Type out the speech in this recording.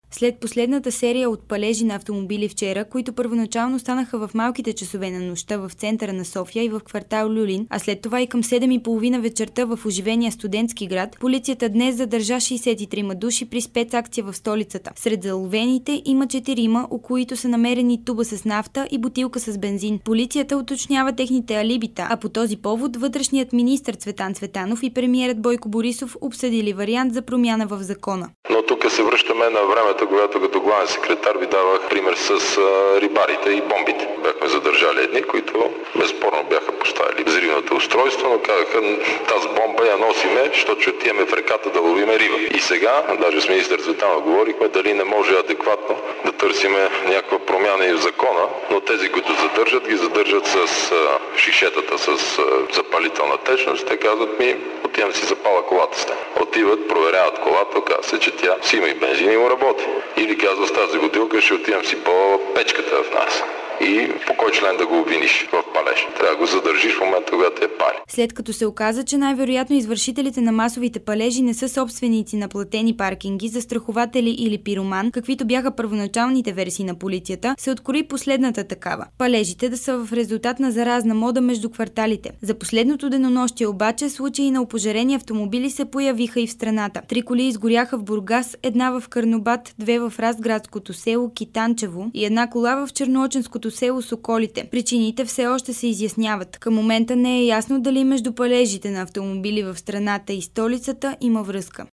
След последната серия от палежи на автомобили вчера, които първоначално станаха в малките часове на нощта в центъра на София и в квартал Люлин, а след това и към 7:30 вечерта в оживения студентски град, полицията днес задържа 63 души при спецакция в столицата. Сред заловените има 4, у които са намерени туба с нафта и бутилка с бензин. Полицията уточнява техните алибита, а по този повод вътрешният министър Цветан Цветанов и премиерът Бойко Борисов обсъдили вариант за промяна в закона. Но тук се връщаме на времето, когато като главен секретар ви давах пример с рибарите и бомбите. Бяхме задържали едни, които безспорно бяха поставили взривното устройство, но казаха, тази бомба я носиме, защото ще отиваме в реката да ловиме риба. И сега, даже с министър Цветанов говорихме, дали не може адекватно да търсиме някаква промяна и в закона, но тези, които ги задържат с шишетата, с запалителна течност. Те казват отивам си запала колата сте. Отиват, проверяват колата, оказва се, че тя си има и бензин и му работи. Или казва с тази бутилка ще отивам си по печката в нас. И по кой член да го обвиниш в палеж? Трябва да го задържиш в момента, когато я пали. След като се оказа, че най-вероятно извършителите на масовите палежи не са собственици на платени паркинги, застрахователи или пироман, каквито бяха първоначалните версии на полицията, се открои последната такава. Палежите да са в резултат на заразна мода между кварталите. За последното денонощие обаче случаи на опожарени автомобили се появиха и в страната. 3 коли изгоряха в Бургас, 1 в Карнобат, 2 в Разградското село Китанчево и 1 кола в Чернооченското село Соколите. Причините все още се изясняват. Към момента не е ясно дали между палежите на автомобили в страната и столицата има връзка.